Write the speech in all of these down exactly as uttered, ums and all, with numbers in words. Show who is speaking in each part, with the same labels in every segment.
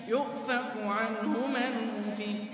Speaker 1: يُؤْفَكُ عَنْهُ مَنْ أُفِكَ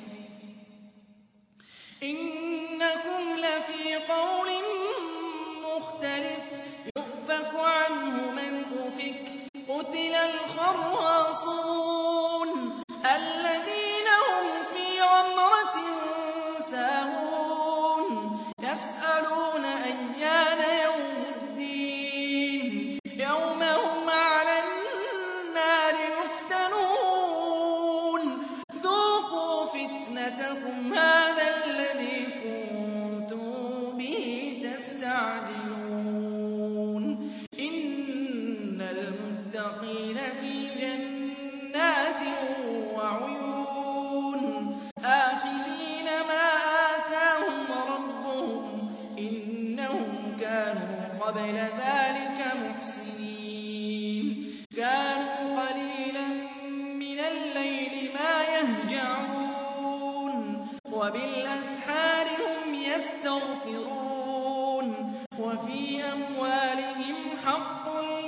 Speaker 1: إِنَّكُمْ لَفِي قَوْلٍ مُّخْتَلِفٍ يُؤْفَكُ عَنْهُ مَنْ أُفِكَ قُتِلَ الْخَرَّاصُونَ الَّذِينَ هُمْ فِي غَمْرَةٍ سَاهُونَ يَسْأَلُونَ أَيَّانَ يَوْمُ الدِّينِ يَوْمَ هُمْ عَلَى النَّارِ يُفْتَنُونَ ذُوقُوا فِتْنَتَكُمْ هَٰذَا الَّذِي كُنتُم بِهِ تَسْتَعْجِلُونَ إِنَّ الْمُتَّقِينَ فِي جَنَّاتٍ وَعُيُونٍ آخِذِينَ مَا آتَاهُمْ رَبُّهُمْ إِنَّهُمْ كَانُوا قَبْلَ ذَٰلِكَ مُحْسِنِينَ كَانُوا قَلِيلًا مِّنَ اللَّيْلِ مَا يَهْجَعُونَ وَبِالْأَسْحَارِ هُمْ يَسْتَغْفِرُونَ وَفِي أَمْوَالِهِمْ حَقٌّ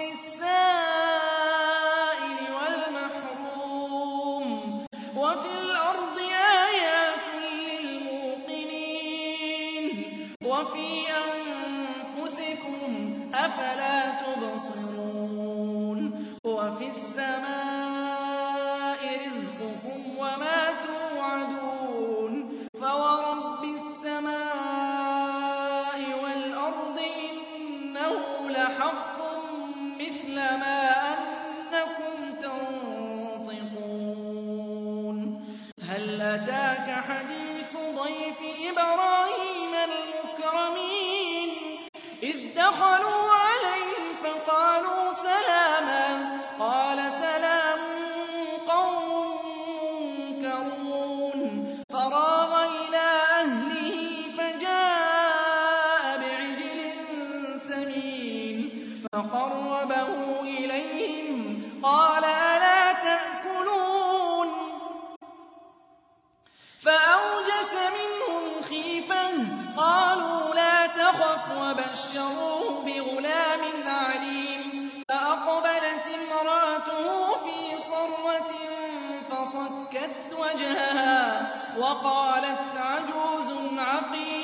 Speaker 1: لِّلسَّائِلِ وَالْمَحْرُومِ وَفِي الْأَرْضِ آيَاتٌ لِّلْمُوقِنِينَ وَفِي أَنفُسِكُمْ ۚ أَفَلَا تُبْصِرُونَ وَفِي السَّمَاءِ رِزْقُكُمْ وَمَا تُوعَدُونَ فَوَرَبِّ السَّمَاءِ وَالْأَرْضِ إِنَّهُ لَحَقٌّ مِّثْلَ مَا أَنَّكُمْ تَنطِقُونَ هَلْ أَتَاكَ حَدِيثُ ضَيْفِ إِبْرَاهِيمَ الْمُكْرَمِينَ إِذْ دَخَلُوا عَلَيْهِ فَقَالُوا سَلَامًا قَالَ سَلَامٌ قَوْمٌ مُّنكَرُونَ فَرَاغَ إِلَىٰ أَهْلِهِ فَجَاءَ بِعِجْلٍ سَمِينٍ فَقَرَّبَهُ إِلَيْهِمْ قَالَ أَلَا تَأْكُلُونَ فَأَوْجَسَ مِنْهُمْ خِيفَةً قَالُوا لَا تَخَفْ وَبَشَّرُوهُ بِغُلَامٍ عَلِيمٍ فَأَقْبَلَتِ امْرَأَتُهُ فِي صَرَّةٍ فَصَكَّتْ وَجْهَهَا وَقَالَتْ عَجُوزٌ عَقِيمٌ